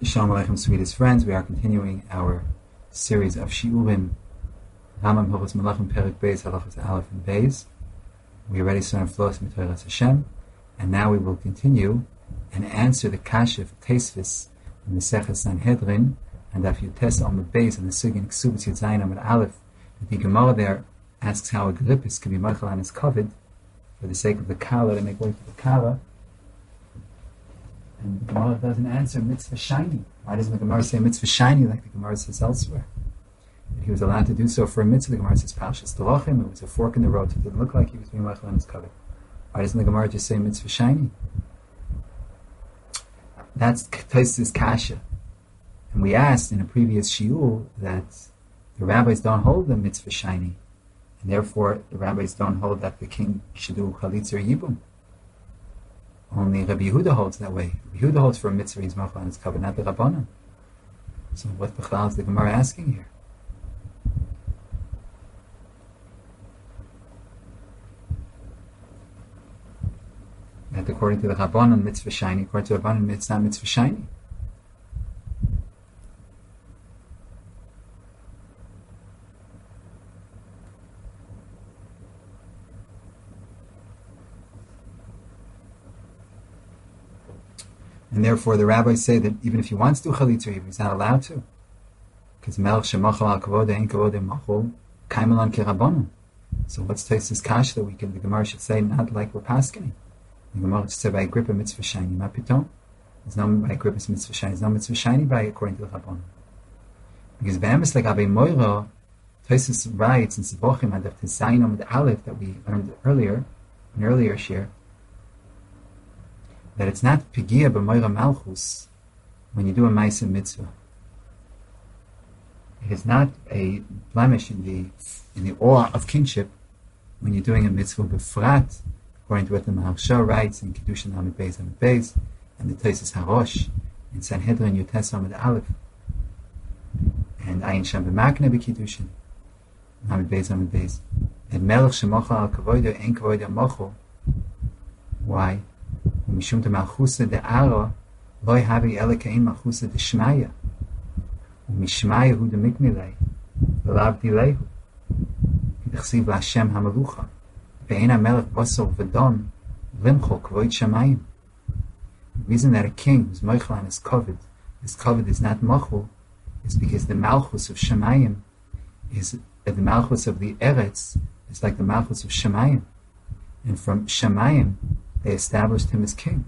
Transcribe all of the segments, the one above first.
Shalom Aleichem, sweetest friends. We are continuing our series of Shiurim, Rambam Hilchos Melachim Perek Beis, Halachos Aleph and Beis. We already saw Floss Mitoras Hashem, and now we will continue and answer the Kasha of Teisvis in the Seches Sanhedrin, and Daf Yutes Amud Beis and the Sugin Ksubas Yud Zayin Amud Aleph. The Gemara there asks how a Grippus can be Meichel on his covet for the sake of the Kala, to make way for the Kala. And the Gemara doesn't answer mitzvah shiny. Why doesn't the Gemara say mitzvah shiny like the Gemara says elsewhere? And he was allowed to do so for a mitzvah. The Gemara says Parshas Telachim. It was a fork in the road. It didn't look like he was being meichel on his covet. Why doesn't the Gemara just say mitzvah shiny? That's Tosfos Kasha. And we asked in a previous shiur that the rabbis don't hold the mitzvah shiny, and therefore the rabbis don't hold that the king should do chalitza or yibum. Only Rabbi Yehuda holds that way. Rabbi Yehuda holds for a mitzvah he's meichel on his covet, not the Rabbanan. So what b'chlal is the Gemara asking here? That according to the Rabbanan, mitzvah shiny. According to the Rabbanan, it's not mitzvah shiny. And therefore, the rabbis say that even if he wants to do chalitza, he's not allowed to, because melech shemachal al kavod ein kavod machol kaimelan kerabanan. So what's Tosfos Kasha that the Gemara should say not like we're paskening? The Gemara should say by Agrippa mitzvah shiny, ma piton. There's no by Agrippa's mitzvah shiny. There's no mitzvah shiny by according to the Rabbanan. Because be'emes like Abai Moira, Tosfos writes in Sivochim and Daf Tezayin Amud Aleph that we learned earlier, an earlier shir, that it's not pigia b'moira malchus when you do a ma'aseh mitzvah. It is not a blemish in the awe of kinship when you're doing a mitzvah b'frat, according to what the Maharsha writes in Kiddushin Amud Beis, and the Tosfos Harosh in Sanhedrin Yutes Amud Aleph, and Ayin Sham b'makne b'Kiddushin Amud Beis, and melech shemochal al kavoda ein kavoda mochel. Why? Mishum te malchusa de ara loy havi ele kein malchusa de shmaya umishmaya hu de mikmilei v'lav dilehu v'chsiv l'Hashem hamalucha ve'en hamelech basar v'don limchol kavod shamayim. The reason that a king who's meichel on his covet is not machul is because the malchus of shamayim is the malchus of the eretz is like the malchus of shamayim, and from shamayim they established him as king.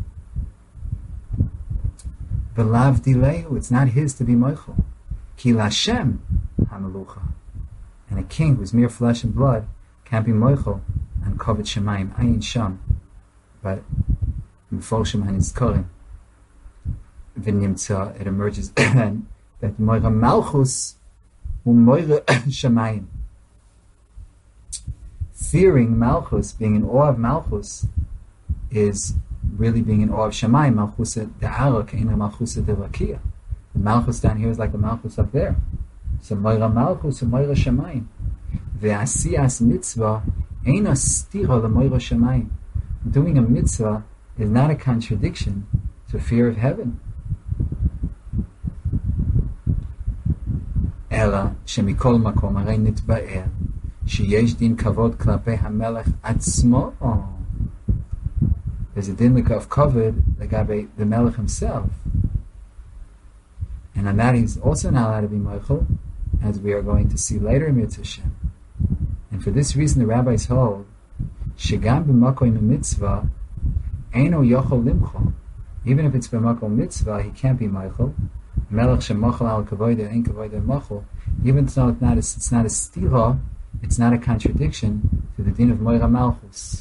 V'lav dilehu, it's not his to be moichel. Ki l'Hashem hamalucha. And a king who's mere flesh and blood can't be moichel and kovet shemayim ayin sham. But mforshim hanizkorim v'nimtza, it emerges that moira malchus hu moira shemayim. Fearing malchus, being in awe of malchus, is really being in awe of Shamayim. Malchusa de'ara ke'ina malchusa de'rakia. The malchus down here is like the malchus up there. So moira malchus and moira Shamayim. Ve'asiyas mitzvah eina stira lemoira Shamayim. Doing a mitzvah is not a contradiction to fear of heaven. Ela shemikol makom harei nitba'er sheyesh din kavod klapei hamelech atzmo. There's a dinlika of kavod legabe the melech himself, and on that he's also not allowed to be meichel, as we are going to see later in Mitzvah Shem. And for this reason, the rabbis hold shegam b'makom mitzvah eino yochol limchol. Even if it's b'makom mitzvah, he can't be meichel. Melech shemachol al kavoda ein kavoda machol. Even though it's not a stira, it's not a contradiction to the din of moira malchus.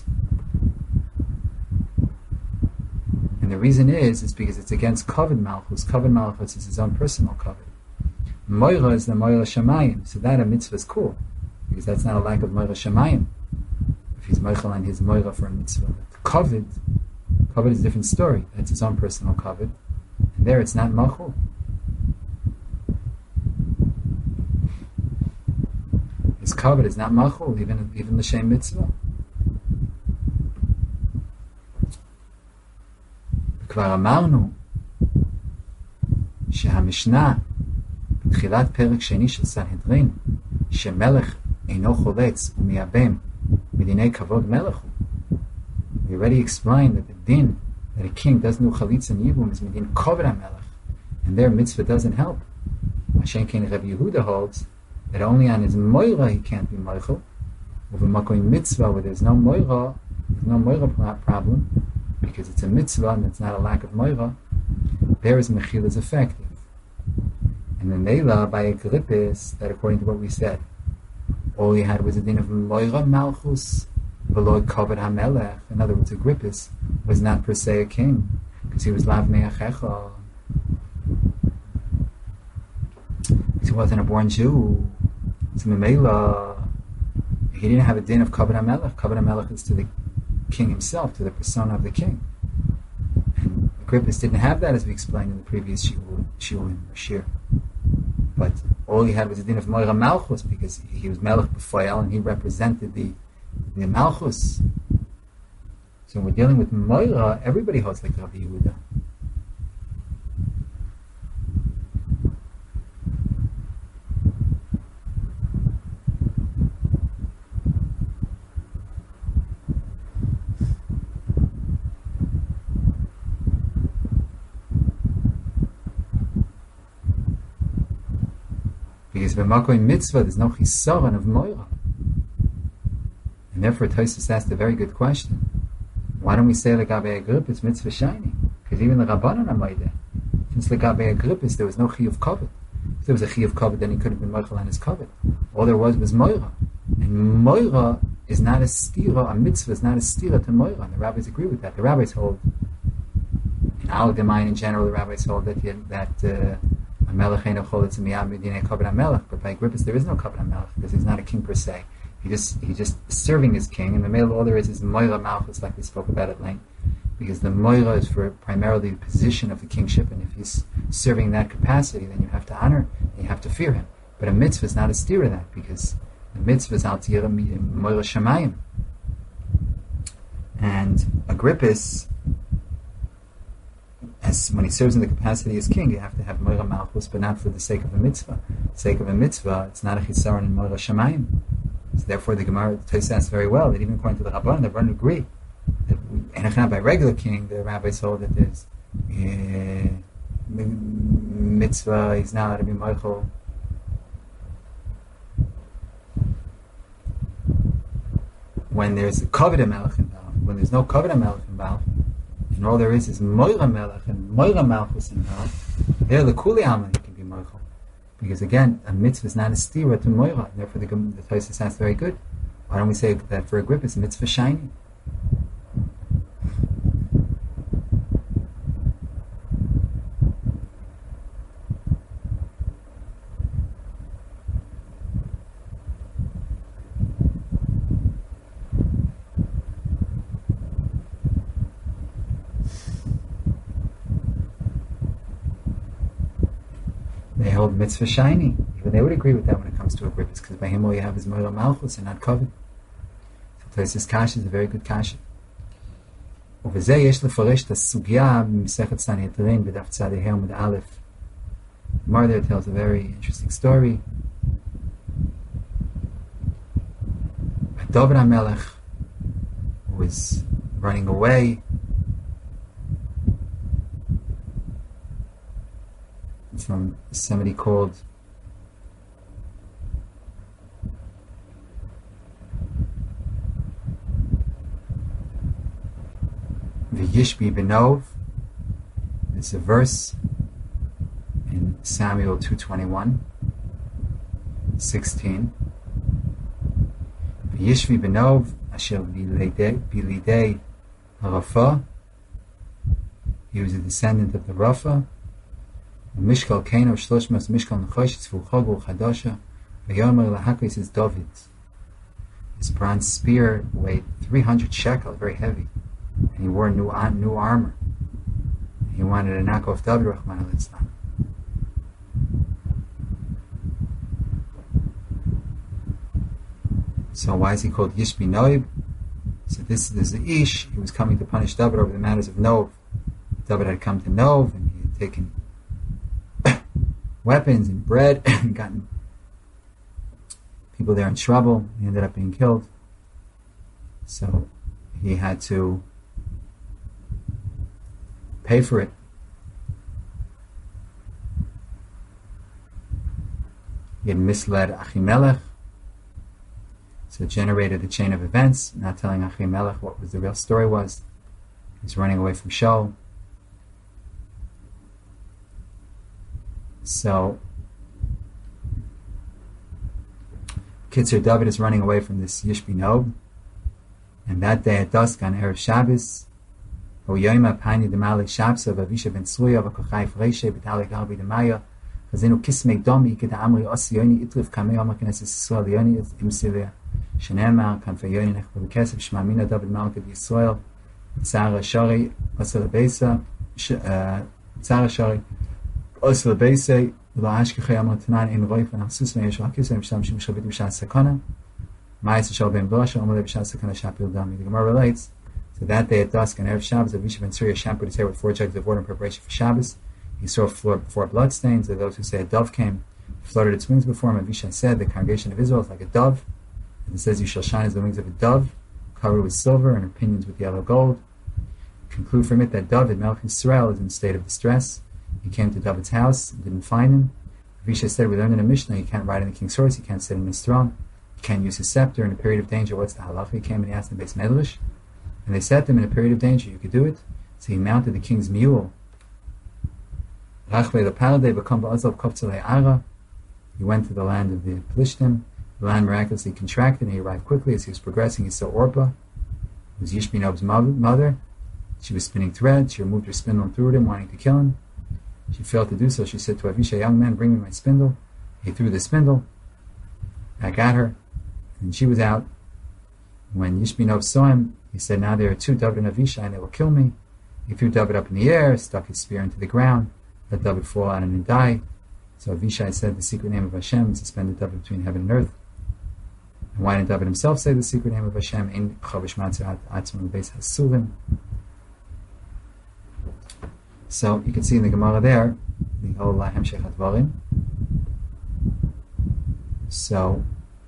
And the reason is because it's against kavod malchus. Kavod malchus is his own personal kavod. Moira is the moira shamayim, so that a mitzvah is cool, because that's not a lack of moira shamayim. If he's meichel on his moira for a mitzvah, kavod is a different story. That's his own personal kavod, and there it's not machul. His kavod is not machul, even the shem mitzvah. כבר אמרנו שהמשנה בתחילת פרק שני של סנהדרין, שמלך אינו חולץ ומייבם מדיני כבוד מלך הוא. We already explained that the din that a king doesn't do chalitza and yibum is medin kavod hamelech, and their mitzvah doesn't help. Mashen Ken Rabbi Yehuda holds that only on his moira he can't be moichel. Over makoy mitzvah where there's no moira problem, because it's a mitzvah and it's not a lack of moira. There is mechila is effective. And the Neila by Agrippas, that according to what we said, all he had was a din of moira malchus, v'lo kavod hamelech. In other words, Agrippas was not per se a king, because he was lav me'achecha. He wasn't a born Jew. So Memela, he didn't have a din of kavod hamelech. Kavod hamelech is to the king himself, to the persona of the king. And Agrippas didn't have that, as we explained in the previous shiur in Shir. But all he had was a din of moira malchus, because he was melech b'foel and he represented the malchus. So when we're dealing with moira, everybody holds like Rabbi Yehuda. Because b'makoy mitzvah there's no chisaron of moira, and therefore Tosfos asked a very good question. Why don't we say legabe Agrippas mitzvah shiny? Because even the Rabbanan are moideh. Since legabe Agrippas there was no chiyuv kavod. If there was a chiyuv kavod, then he could have been moichel on his kavod. All there was moira, and moira is not a stira. A mitzvah is not a stira to moira. And the rabbis agree with that. The rabbis hold, in Al Demayin in general, the rabbis hold that Melech ain't a cholitz miyab medinei kavod hamelech, but by Agrippas there is no kavod hamelech because he's not a king per se. He's just serving his king, and the male all there is moira malchus, like we spoke about at length, because the moira is for primarily the position of the kingship, and if he's serving in that capacity, then you have to honor and you have to fear him. But a mitzvah is not a steer of that, because the mitzvah is al tira moira shamayim, and Agrippas, as when he serves in the capacity as king, you have to have moira malchus, but not for the sake of a mitzvah. For the sake of a mitzvah, it's not a chisaron in moira shamayim. So therefore, the Gemara Tosfos asks very well that even according to the Rabbanan agree that by regular king, the rabbis hold that there's mitzvah. He's not allowed to be moichel. When there's a kavod hamelech involved, when there's no kavod hamelech involved, and all there is moira melech and moira malchus involved, there the kuli alma he can be moichel. Because again, a mitzvah is not a stira to moira, and therefore the Tosfos sounds very good. Why don't we say that for Agrippas, mitzvah shiny? They hold mitzvah shiny. Even they would agree with that when it comes to Agrippas, because by him all you have is moira malchus and not kavod. So Tosfos kasha is a very good kasha. ובזה יש לפרש את הסוגיה במסכת סנהדרין בדף צ"ה עמוד א'. Gemara there tells a very interesting story. David HaMelech was running away from somebody called V'yishbi Benov. It's a verse in Samuel 2:21, 16. V'yishbi Benov asher bilidei Rafa. He was a descendant of the Rafa. Mishkal Kain of Shloshmas Mishkal Nechosh Tzvuchog Chadasha. V'yomer lahakis is David. His bronze spear weighed 300 shekel, very heavy, and he wore new armor. He wanted to knock off David Rahman al-Islam. So why is he called Yishbi Noib? So this is the Ish. He was coming to punish David over the matters of Nov. David had come to Nov, and he had taken weapons and bread and gotten people there in trouble. He ended up being killed. So he had to pay for it. He had misled Achimelech, so it generated a chain of events, not telling Achimelech what was the real story was. He was running away from Shaul. So Kitzur, David is running away from this Yishbi Nob, and that day at dusk on Erev Shabbos, Oyayma Pani Demali Shabsa Vavisha Ben Suya Vakochai Freshe Vitali Galbi Demaya Chazinu Kismei Domi Kita Amri Osiyoni Itrif Kamei Omar Knesset Yisrael Yoni Imsilia Shenemar Kanfayoni Nechbel Kesef Shmamina David Malkad Yisrael Tzara Shari Osel Beisa Tzara Shari Osel Beisa Lo Ashkechei Amar Tanan In Roif and Asus Meishal Kisem Sham Shim Shavit B'Shas Sakana Ma'is Shal Ben Vosha Omar B'Shas Sakana Shapil Dami. The Gemara relates. So that day at dusk on Erev Shabbos, Avisha ben Surya shampooed his hair with 4 jugs of water in preparation for Shabbos. He saw 4 bloodstains. There are those who say a dove came, fluttered its wings before him. Avisha said, the congregation of Israel is like a dove. And it says, you shall shine as the wings of a dove, covered with silver and her pinions with yellow gold. Conclude from it that David, Melech Yisrael, is in a state of distress. He came to David's house and didn't find him. Avisha said, we learned in a Mishnah, you can't ride on the king's horse, you can't sit in his throne, you can't use his scepter in a period of danger. What's the halacha? He came and he asked the Beis Medrash. And they said to him, in a period of danger, you could do it. So he mounted the king's mule. He went to the land of the Plishtim. The land miraculously contracted, and he arrived quickly. As he was progressing, he saw Orpah, who was Yishbi Nob's mother. She was spinning thread. She removed her spindle and threw it at him, wanting to kill him. She failed to do so. She said to Avisha, young man, bring me my spindle. He threw the spindle back at her, and she was out. When Yishbi Nob saw him, he said, now there are 2, David and Avishai, and they will kill me. He threw David up in the air, stuck his spear into the ground, let David fall on him and die. So Avishai said the secret name of Hashem and suspended David between heaven and earth. And why didn't David himself say the secret name of Hashem? In Chavish Matzah Atzman Beis Hasuvim. So you can see in the Gemara there, the whole Hemshech HaDvarim. So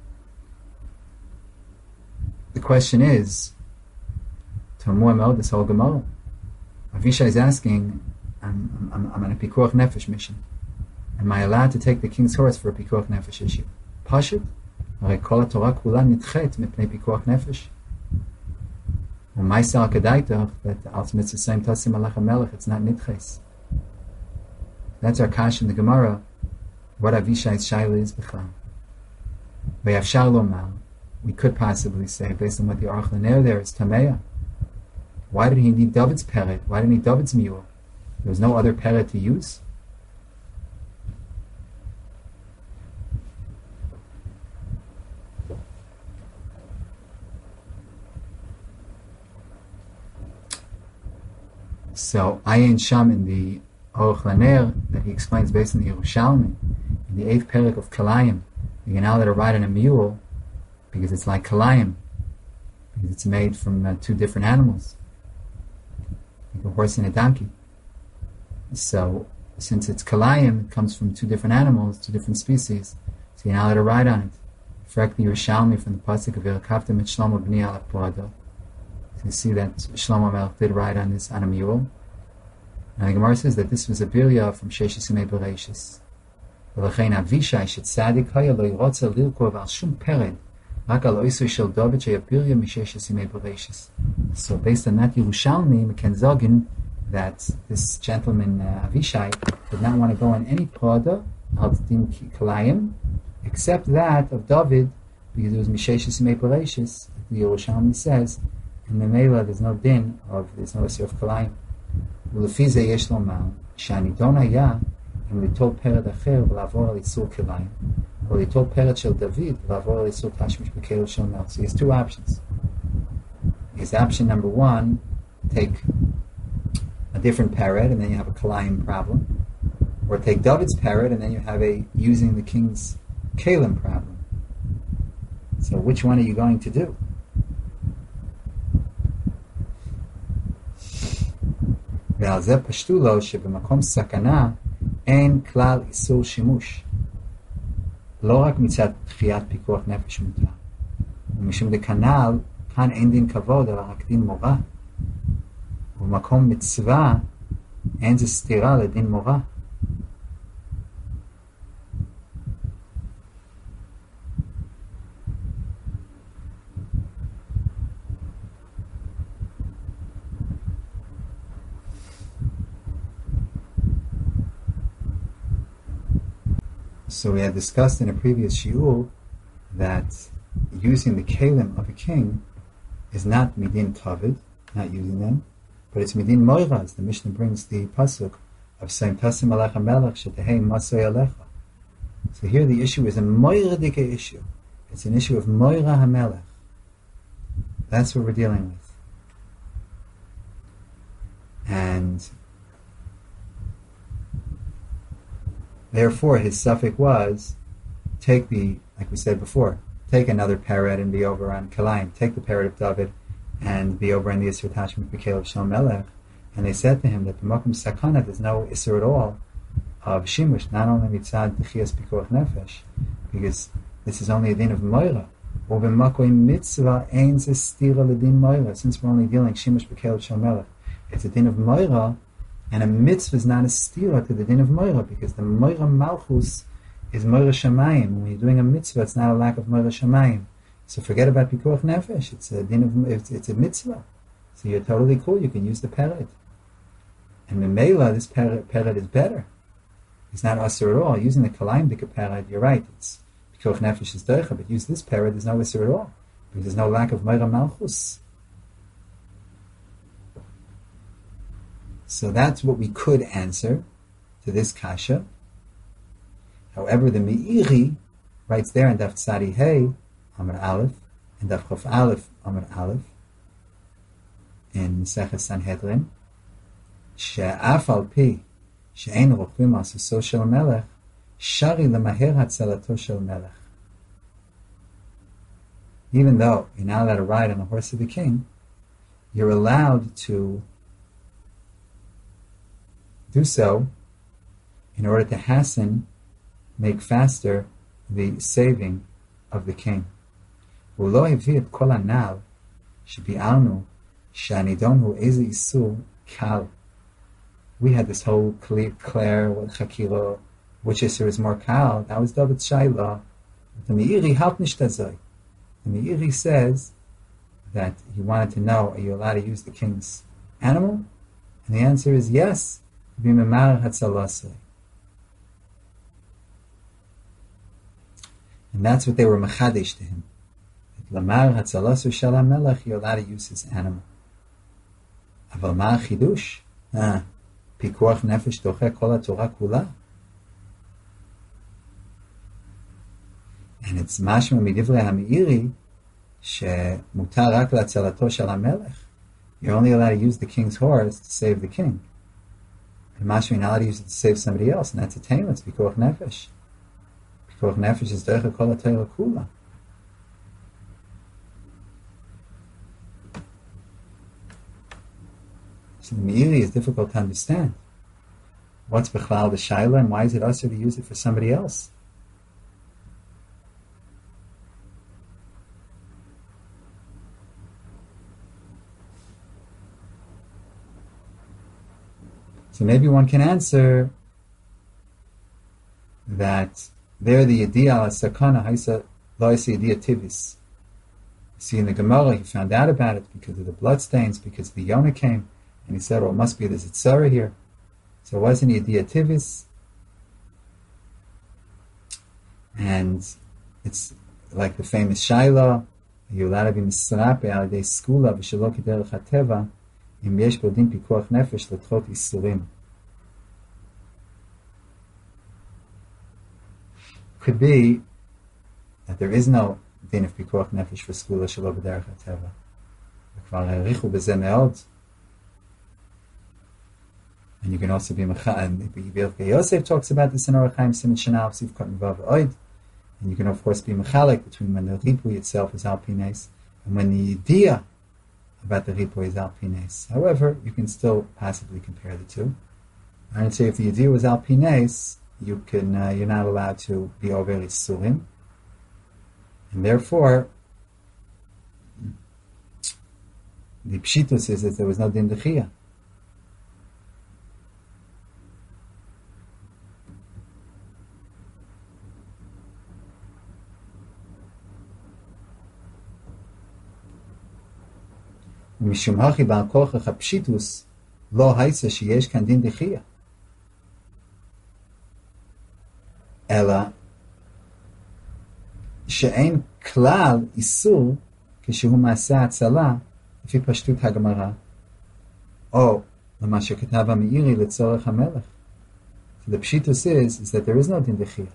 the question is, this whole Gemara. Avishai is asking, I'm on a Pikuach Nefesh mission. Am I allowed to take the king's horse for a Pikuach Nefesh issue? Pashut? Hare kol haTorah kula nitchet mipnei Pikuach Nefesh. U'maisa al-kedaitach, that ultimately it's the same Tasim Alach HaMelech, it's not nitches. That's our kash in the Gemara. What Avishai's shaila is b'chal. Ve'yafshar lomar. We could possibly say, based on what the Aruch LaNer there is Tameya. Why did he need David's peret? Why didn't he need David's mule? There was no other peret to use. So Ayin Sham in the Aruch LaNer that he explains based on the Yerushalmi, in the 8th parak of Kalayim, you're now allowed to ride on a mule because it's like Kalayim, because it's made from 2 different animals, like a horse and a donkey. So since it's Kalayim, it comes from 2 different animals, 2 different species, so you're not allowed to ride on it. Correct the Yerushalmi from the pasuk of Yerakavtim et Shlomo b'nei alach po'ado. So you see that Shlomo Melech did ride on a mule. And the Gemara says that this was a birya from Sheshis Yimei Bereishis. V'lechein Avishai shetzadik haya lo yirotza lirkov al shum pered rak al oisoi shel David sheya birya misheshis Yimei Bereishis. So based on that Yerushalmi, we can zogin that this gentleman Avishai did not want to go on any prada al din kalayim except that of David, because it was misheshis Yimei Bereishis. The Yerushalmi says, in the Mela there's no din there's no issue of kalayim. ולפי זה יש לומר שהנידון היה אם ליטול פרד אחר ולעבור על איסור כליים, או ליטול פרד של דוד ולעבור על איסור תשמיש בכלב של מלך. So he has 2 options. His option number 1, take a different parrot and then you have a kalayim problem, or take David's parrot and then you have a using the king's kalim problem. So which one are you going to do? ועל זה פשטו לו שבמקום סכנה אין כלל איסור שימוש. לא רק מצד דחיית פיקוח נפש מותר. ומשום דכנ"ל, כאן אין דין כבוד, אלא רק דין מורא. ובמקום מצווה, אין זה סתירה לדין מורא. So we had discussed in a previous shiur that using the kelim of a king is not midin kavod, not using them, but it's midin moira, as the Mishnah brings the pasuk of saying tasim alecha melech shetehei masoy alecha. So here the issue is a moira dike issue. It's an issue of moira hamelech. That's what we're dealing with. And therefore, his suffix was, take like we said before, take another parrot and be over on Kalayim. Take the parrot of David and be over on the Isser attachment for Caleb Shal Melech. And they said to him that the Makom Sakana, there's no Isser at all of Shimush, not only Mitzad Dechias Pikuach Nefesh, because this is only a din of Moira. Or B'Makom Mitzvah Ein Ze Stira L'Din Moira. Since we're only dealing Shimush B'Caleb Shal Melech, it's a din of Moira. And a mitzvah is not a stira to the din of Moira, because the Moira Malchus is Moira Shamayim. When you're doing a mitzvah, it's not a lack of Moira Shamayim. So forget about Pikuach Nefesh. It's a din of it's a mitzvah. So you're totally cool. You can use the parrot. And Memela, this parrot is better. It's not usher at all. Using the Kalayim Dika parrot, you're right. It's Pikuach Nefesh is doicha, but use this parrot, there's no usher at all, because there's no lack of Moira Malchus. So that's what we could answer to this kasha. However, the Meiri writes there in Daf Tzadi Hey, Amar Aleph, and Daf Chof Aleph, Amar Aleph, in Maseches Sanhedrin, she'af al pi she'ein rochvim al suso shel melech, shari lemaher hatzalato shel melech. Even though you're not allowed to ride on the horse of the king, you're allowed to do so in order to hasten, make faster the saving of the king. Ulo hivit kol hanav shebi'alnu she'anidon hu eze isur kal. We had this whole Claire, what Chakilo, which isur is more kal. That was David Shaila. The Meiri helped nishtazoi. The Meiri says that he wanted to know, are you allowed to use the king's animal? And the answer is yes. And that's what they were machadish to him. Lamar hatzalasu shel hamelech, you're allowed to use his animal. Aval ma chidush? Pikuach nefesh doche kol haTorah kula. And it's mashma midivrei hameiri shemutar rak latzalato shel hamelech. You're only allowed to use the king's horse to save the king. And mashma you're not allowed to use it to save somebody else, and that's a taim. It's pikuach nefesh. Pikuach nefesh is doche kol haTorah kula. So the Meiri is difficult to understand. What's Bechlal the Shaila, and why is it usher to use it for somebody else? So maybe one can answer that there the Yediyah al Sakana Haisa Loisa Yediyah Tivis. See, in the Gemara, he found out about it because of the bloodstains, because the Yonah came. And he said, well, it must be there's a tzara here. So it wasn't Yediyah Tivis. And it's like the famous Shaila, you're allowed to be misrape al yedei skula v'shelo k'derech hateva im yesh bo din pikuach nefesh l'tchot isurim. Could be that there is no din of pikuach nefesh for skula shelo k'derech hateva. V'kvar harichu b'zeh me'od. And you can also be Mechal. Yosef talks about this in Orach Chaim Siman Shana Sif Katan Vav Oid. And you can of course be Mechalik between when the Ripui itself is Al Pines and when the idea about the Ripui is Al Pines. However, you can still possibly compare the two. I'd say if the idea was al pines, you're not allowed to be over surim, and therefore the pshitus is that there was no din dechiyah. משום הכי בעל כוכך הפשיטוס לא הייצה שיש כאן דין דחייה. אלא שאין כלל איסור כשהוא מעשה הצלה לפי פשטות הגמרא, או למה שכתב המאירי לצורך המלך. So the pshitus is that there is no din dechiyah.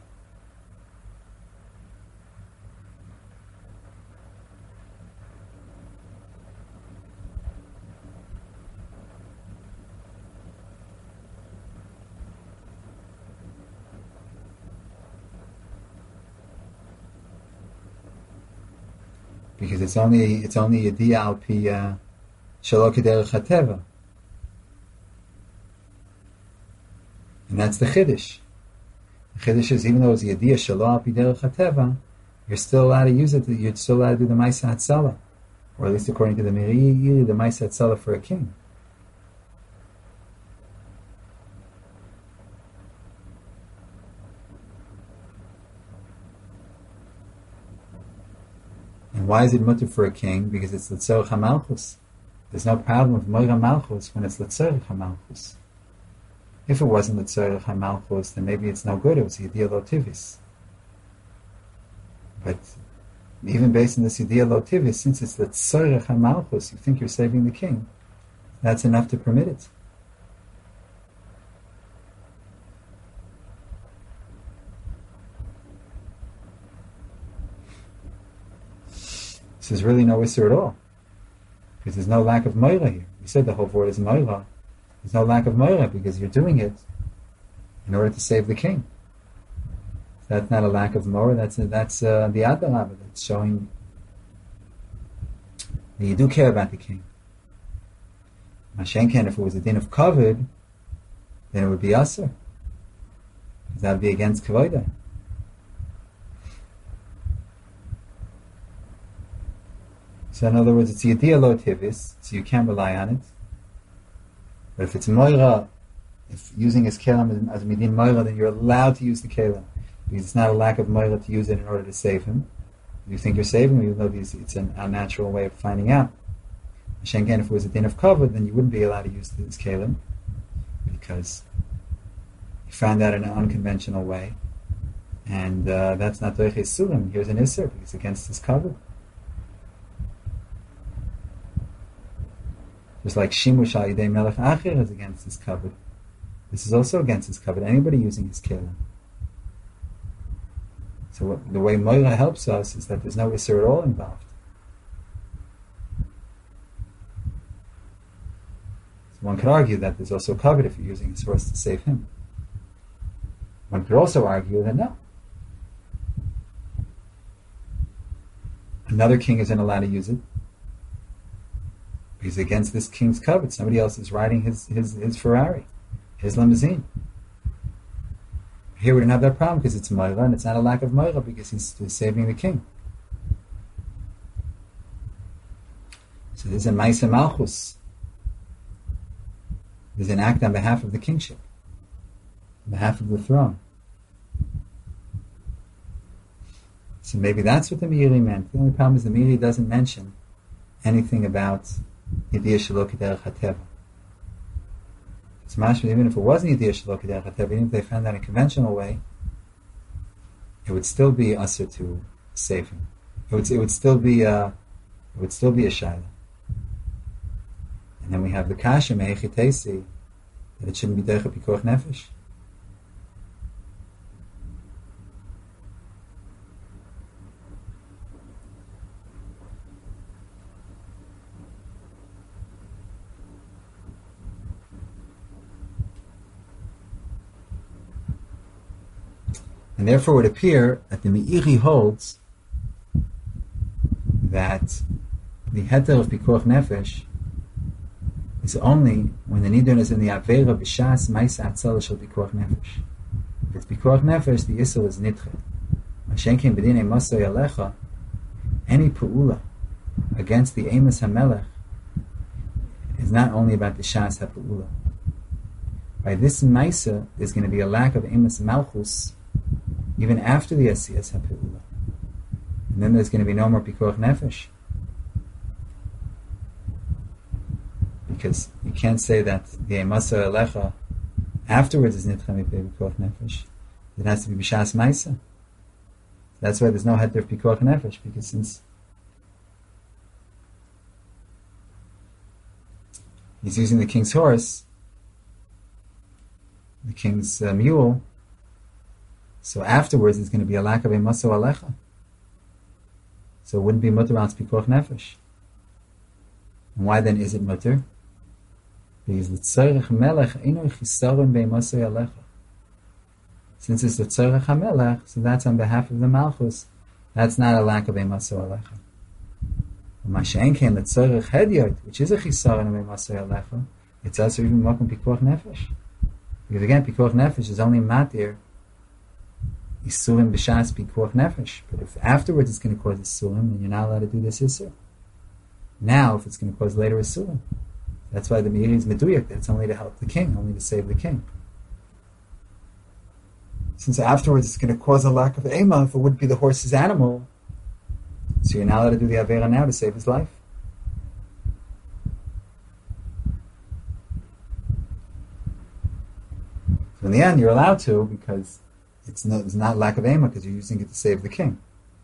Because it's only yediyah al pi shelo kederech hateva, and that's the chiddush. The chiddush is even though it's yediyah shelo al pi derech hateva, you're still allowed to use it. You're still allowed to do the ma'aseh hatzalah, or at least according to the Meiri, the ma'aseh hatzalah for a king. And why is it mutter for a king? Because it's l'tzorech hamalchus. There's no problem with moira malchus when it's l'tzorech hamalchus. If it wasn't l'tzorech hamalchus, then maybe it's no good. It was yediyah lo tivis. But even based on this yediyah lo tivis, since it's l'tzorech hamalchus, you think you're saving the king. That's enough to permit it. There's really no issur at all, because there's no lack of moira here. We said the whole word is moira. There's no lack of moira because you're doing it in order to save the king. That's not a lack of moira. That's the adarabah. That's showing that you do care about the king. Mashenken, if it was a din of kavod, then it would be asur, because that would be against kavodah. So in other words, it's yediyah lo tivis, so you can't rely on it. But if it's moira, if using his kelim as midin moira, then you're allowed to use the kelim, because it's not a lack of moira to use it in order to save him. You think you're saving him, even though it's an unnatural way of finding out. Shenken, if it was a din of kavod, then you wouldn't be allowed to use his kelim, because you found out in an unconventional way, and that's not doiches surim. Here's an issur, because it's against his kavod. Just like Shimush al Yidei Melech Acher is against his kavod. This is also against his kavod. Anybody using his kelim. So the way Moira helps us is that there's no issur at all involved. So one could argue that there's also kavod if you're using his horse to save him. One could also argue that no. Another king isn't allowed to use it. He's against this king's kavod. Somebody else is riding his Ferrari, his limousine. Here we don't have that problem because it's moira, and it's not a lack of moira because he's saving the king. So there's a ma'aseh malchus. There's an act on behalf of the kingship, on behalf of the throne. So maybe that's what the Meiri meant. The only problem is the Meiri doesn't mention anything about Yediyah Shelo K'derech HaTeva. It's mashma, even if it wasn't Yediyah Shelo K'derech HaTeva, even if they found that in a conventional way, it would still be asur to save him. It would still be a shaila. And then we have the kasha me'echitesi, that it shouldn't be derech pikuach nefesh. And therefore it would appear that the Meiri holds that the heter of Pikuach Nefesh is only when the nidun is in the avera b'shas ma'isa atzal shel pikuach nefesh. If it's pikuach nefesh, the issur is nidche. Mashenkin b'dinei maso yalecha, any pu'ula against the emes hamelech is not only about the shas ha'pu'ula. By this ma'isa, there's going to be a lack of emes malchus even after the asiyas ha'pu'ula. And then there's going to be no more pikuach nefesh. Because you can't say that the emasa elecha afterwards is nitcha mipnei pikuach nefesh. It has to be b'shas ma'isa. That's why there's no heter of pikuach nefesh, because since he's using the king's horse, the king's mule, so afterwards there's going to be a lack of emasa alecha. So it wouldn't be mutter on pikuach nefesh. And why then is it mutter? Because the tzorech melech eino chisaron be'emasa alecha. Since it's the tzorech hamelech, so that's on behalf of the malchus. That's not a lack of emasa alecha. Mashen came the tzorech hedyot, which is a chisaron of emasa alecha. It's also even makom pikuach nefesh. Because again, pikuach nefesh is only matir isurim b'shas pikuach nefesh. But if afterwards it's going to cause isurim, then you're not allowed to do this isur. Now, if it's going to cause later isurim, that's why the Meiri is meduyak, that it's only to help the king, only to save the king. Since afterwards it's going to cause a lack of ema, if it would be the horse's animal, so you're not allowed to do the avera now to save his life. So in the end, you're allowed to, because it's not lack of ema, because you're using it to save the king.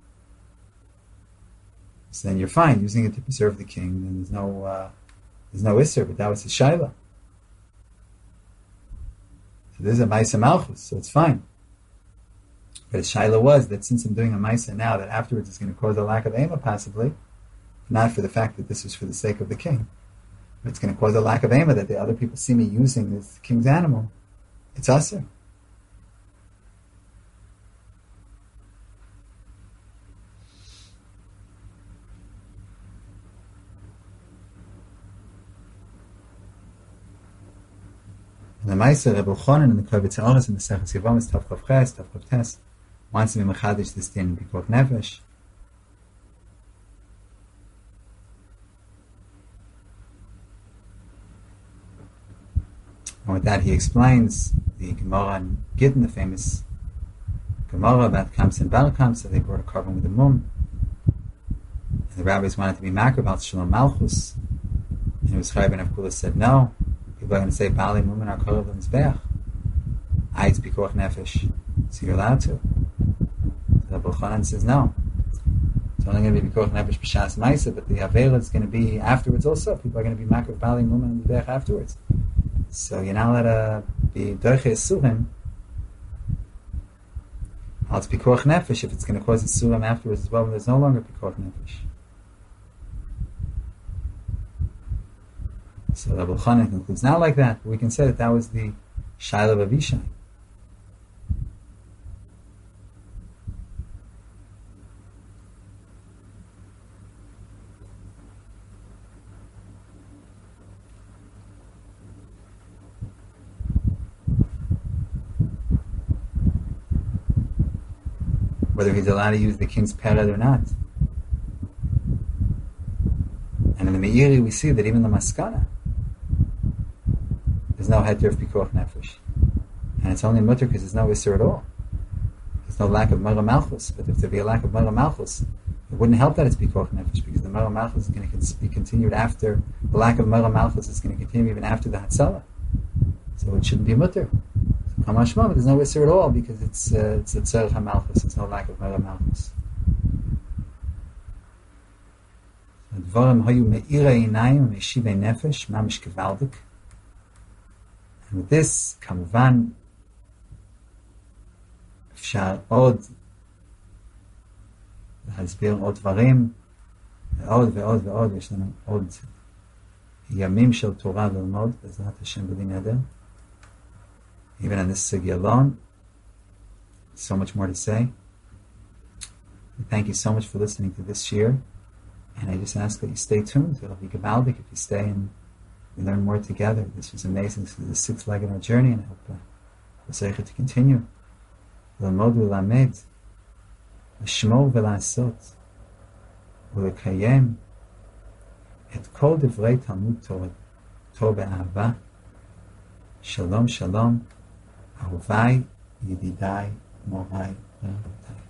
So then you're fine using it to preserve the king. Then there's no isser, but that was his shaila. So this is a ma'isa malchus, so it's fine. But his shaila was that since I'm doing a ma'isa now, that afterwards it's going to cause a lack of ema possibly, not for the fact that this is for the sake of the king, but it's going to cause a lack of ema that the other people see me using this king's animal. It's asur. The Meiser Rebbe Chonin and the Kovitz Oris and the Seches Yevomis Tav Chav Ches, Tav Chav Tes wants to be mechadish this din in pikuach nefesh. And with that he explains the Gemara and Gittin, the famous Gemara about Kamsa and Bar Kamsa. They brought a carbon with a mum. And the rabbis wanted to be makar about Shalom Malchus. And it was Chayyim ben Avkula said no. People are going to say, Bali Mumin are Korov L'Mizbeach. It's Pikuach Nefesh. So you're allowed to. So Rabbi Chanan says, no. It's only going to be Pikuach Nefesh B'Shas Maisa, but the Avela is going to be afterwards also. People are going to be Makar Bali Mumin L'Mizbeach afterwards. So you're not allowed to be Doiche Surim. It's Pikuach Nefesh if it's going to cause a Surim afterwards as well, when there's no longer Pikuach Nefesh. So Rabbi Chanan concludes not like that, but we can say that was the Shaila of Avishai. Whether he's allowed to use the king's pered or not. And in the Meiri we see that even the Maskana, there's no heter of pikuach nefesh, and it's only mutter because there's no isser at all. There's no lack of mara malchus. But if there be a lack of mara malchus, it wouldn't help that it's pikuach nefesh, because the mara malchus is going to be continued after the lack of mara malchus is going to continue even after the hatzalah. So it shouldn't be mutter. So kamashma, but there's no isser at all because it's the tzarech hamalchus. It's no lack of mara malchus. Dvarim hayu me'irei inayim me'shivei nefesh mamish kevaldik. And with this, כמובן, אפשר עוד להסביר עוד דברים, ועוד ועוד ועוד, יש לנו עוד ימים של תורה ללמוד, בעזרת השם בלי נדר. Even on this sugya alone, so much more to say. Thank you so much for listening to this shir, and I just ask that you stay tuned. It'll be gewaldic if you stay and We learn more together. This was amazing. This is the sixth leg in our journey, and I hope we're to continue. ללמוד ולמד, לשמור ולעשות, ולקיים את כל דברי תלמוד תורה באהבה. שלום שלום, אהוביי, ידידיי, מוריי ורבותיי.